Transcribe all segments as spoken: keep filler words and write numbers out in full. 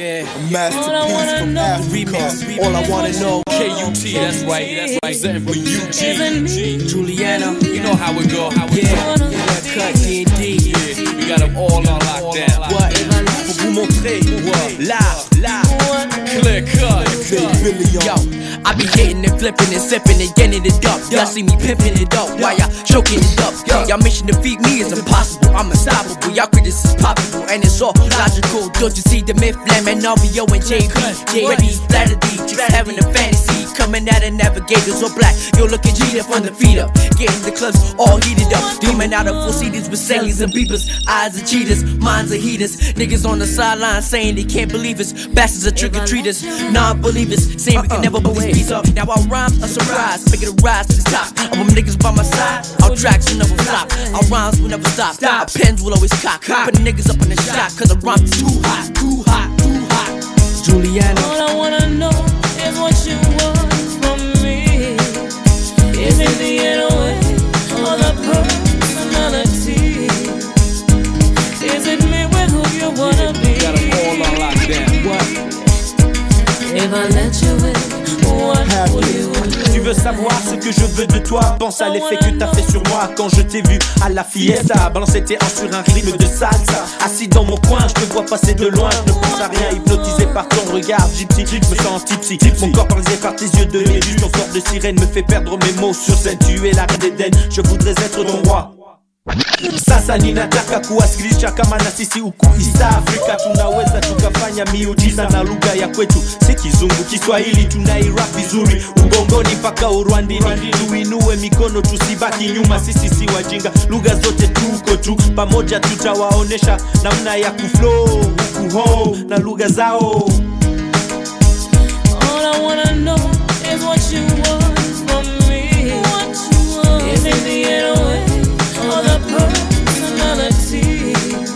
Yeah, a masterpiece from Africa. All I wanna know. K U T, that's right, that's right. Representing for U G. Juliana, you know how it go. How it yeah, go. yeah, cut D and D. Yeah, we got them all on lockdown. What? Pour vous montrer. What? Là, là. Clear cut. Yo, I be hitting and flipping and sipping and getting it up. Y'all see me pimping it up while y'all choking it up. Y'all mission to defeat me is impossible. I'm unstoppable. Y'all critics is possible and it's all logical. Don't you see the myth, Lam and R B O and J B? J ready, splatter D, just having a fantasy. Coming out of navigators or black. Yo, look at Gina from the feet up. Getting the clubs all heated up. Demon out of full seaters with cellies and beepers. Eyes are cheaters, minds are heaters. Niggas on the sideline saying they can't believe us. Bastards are trick-or-treaters, non-believers saying we can never put these beats up. Now our rhymes are surprise, make it a rise to the top. Of them niggas by my side, our tracks will never flop. Our rhymes will never stop, our pens will always cock. Putting niggas up in the shot, cause the rhymes is too hot, too hot, too hot. Juliana, all I wanna know is what you want from me. Is it the N O A or the personality? Is it me with who you wanna be? Got them all on lockdown. what? If I let you in, what will you do? Tu veux savoir ce que je veux de toi? Pense à l'effet que t'as fait sur moi quand je t'ai vu à la fiesta. Balancer tes hanches sur un rythme de salsa. Assis dans mon coin, je te vois passer de loin. Je ne pense à rien, hypnotisé par ton regard gypsy. Je me sens tipsy, mon corps paralysé par tes yeux de méduse. Ton corps de sirène me fait perdre mes mots sur scène. Tu es la reine d'Éden, je voudrais être ton roi. Sasa ninataka kuwasilisha kama na sisi huku East Africa tunaweza tukafanya miujiza na lugha ya kwetu, si kizungu, Kiswahili tunairap vizuri, ubongoni mpaka Urwandini. Tuinue mikono tusibaki nyuma, sisi si wajinga, lugha zote tuko tu pamoja, tutawaonesha namna ya kuflow huku ho na lugha zao. All I wanna know is what you want from me. What you want? Is it the N O A? Or the personality?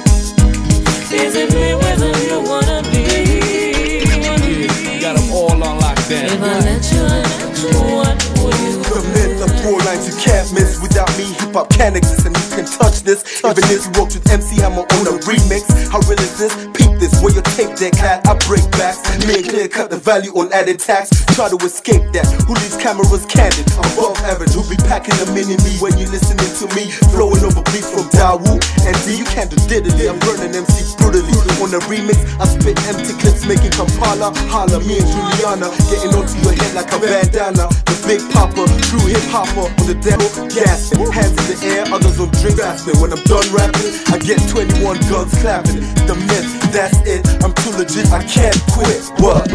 Is it me with who you wanna be? Yeah, got them all on lockdown. If I let you in, what would you do? The myth of four lines you can't miss. Without me, hip-hop can't exist and you can touch this. Even if you worked with M C Hammer on a remix. How real is this? Peep this, where your tape deck at? I break backs. Me and Clear cut the value on added tax. Try to escape that. Who leaves cameras candid? I'm above average. Who be packing a mini-me when you listening to me? Flowing over beats from Dawu and D. You can't do diddly. I'm burning M C brutally. On the remix, I spit empty clips making Kampala holla. Me and Juliana getting onto your head like a bandana. The big popper, true hip hopper on the demo, gasping. Hands in the air, others on drink gasping. When I'm done rapping, I get twenty-one guns clapping. The myth, that's it. I'm too legit, I can't quit. What?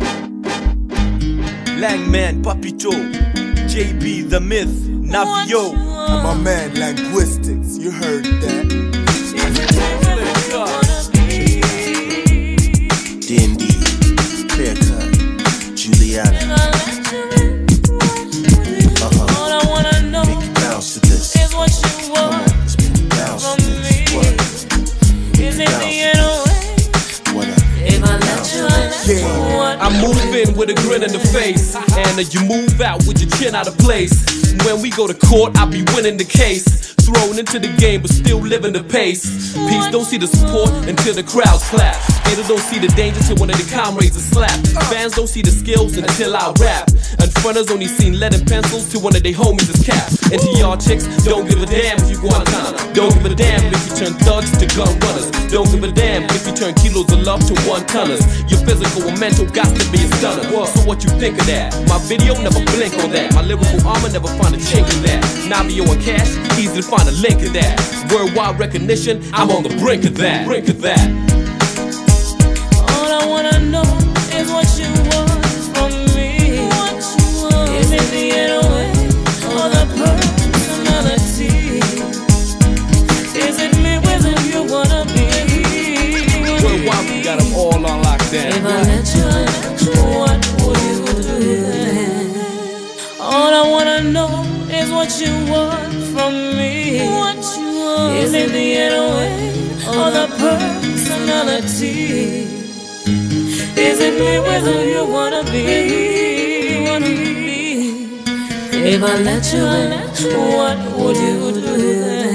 Langman, Papito, J B, The Myth, Navio. And my man, Linguistics, you heard that. D and D, Clear Cut, Juliana. Uh-huh. All I wanna know Make it bounce to this. is what you Come on, want let's make it bounce from to this. me. What? Is it the N O A? What up? If I let you in, what I move in with a grin in the face, and uh, you move out with your chin out of place. When we go to court, I be winning the case. Thrown into the game, but still living the pace. Peace don't see the support until the crowds clap. Haters don't see the danger till one of the comrades is slapped. Fans don't see the skills until I rap. And fronters only seen lead and pencils till one of their homies is capped. And to y'all chicks, don't give a damn if you Guantanamo. Don't give a damn if you turn thugs to gun runners. Don't give a damn if you turn kilos of love to one tonners. Your physical and mental got to be a stunner. So what you think of that? My video never blink on that. My lyrical armor never find a chink in that. Navio and Cash, easy to find a link in that. Worldwide recognition, I'm on the brink of that. Brink of that. All I wanna know is what you want from me. What you want? Is it the N O A or the personality? Is it me with who you wanna be? Worldwide, we got them all on lockdown. If I let you in, what would you do then? All I wanna know is what you want from me. What you want? Is it the N O A or the personality? Is it me with who you wanna be? Wanna be? If I let you in, what would you do then?